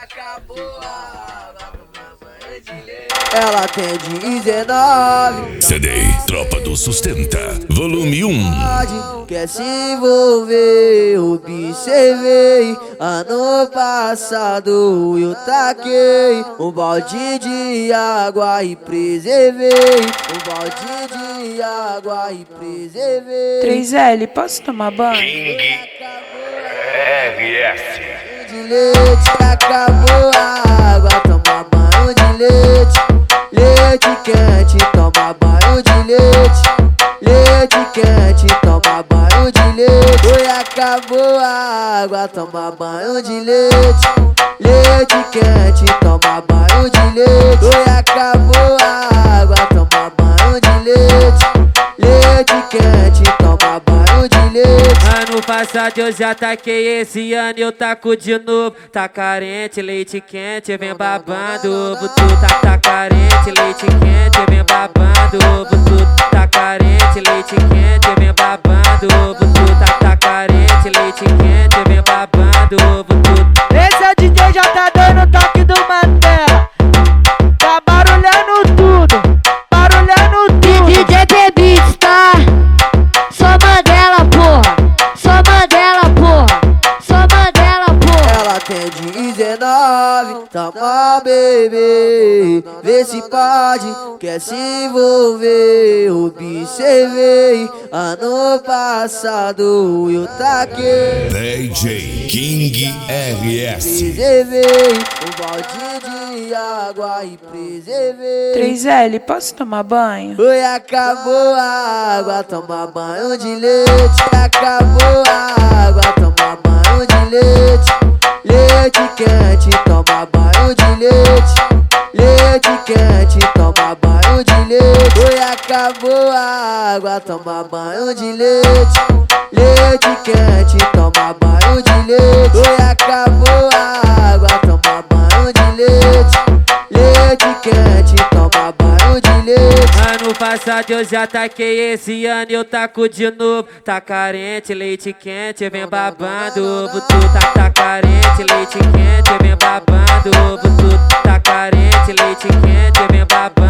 acabou a água, toma banho de leite. Ela tem 19. CD Tropa do Sustenta, volume 1. Quer se envolver, observei. Ano passado eu taquei um balde de água e preservei. Um balde de água e preservei. 3L, posso tomar banho? RS. De leite, acabou a água, toma banho de leite. Leite quente, toma banho de leite. Leite quente, toma banho de leite. Oi, acabou a água, toma banho de leite. Leite quente, toma banho de leite. Oi, acabou a água, toma banho de leite. Leite quente, toma banho de leite. Ano passado eu já taquei, esse ano eu taco de novo. Tá carente, leite quente, vem babando ovo. Tu tá carente, leite quente, vem babando ovo. Tu tá carente, leite quente, vem babando ovo. Tu tá carente, leite quente, vem babando ovo. Tu. Esse é o DJ já tá dando toque do Matela. Tá barulhando tudo, barulhando tudo. DJ Beats, tá? Só Mandela, porra. Só Mandela, porra. Só Mandela, porra. Ela tem 19, toma bebê, vê se pode, quer se envolver, observei. Ano passado eu taquei, DJ King RS. preservei. Um balde de água e preservei. 3L, posso tomar banho? Oi, acabou a água, toma banho de leite. Acabou a água, toma banho de leite. Leite quente, toma banho de leite. Leite quente, toma banho de leite. Oi, acabou a água, toma banho de leite. Leite quente, toma banho de leite. Oi, acabou a água, toma banho de leite. Leite quente, toma banho de leite. Ano passado eu já taquei, esse ano eu taco de novo. Tá carente, leite quente, vem babando ovo. Tu tá carente, leite quente, vem babando ovo. Tu tá carente, leite quente, vem babando.